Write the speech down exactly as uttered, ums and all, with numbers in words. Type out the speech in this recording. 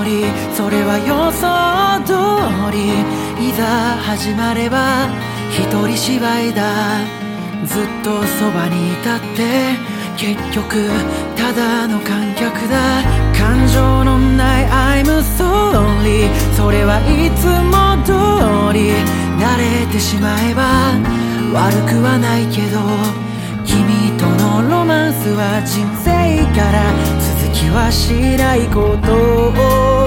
りそれは予想通り、いざ始まれば一人芝居だ。ずっとそばにいたって結局ただの観客だ。感情のない I'm sorry、 それはいつも通り。慣れてしまえば悪くはないけど、君とのロマンスは人生から続きはしないことを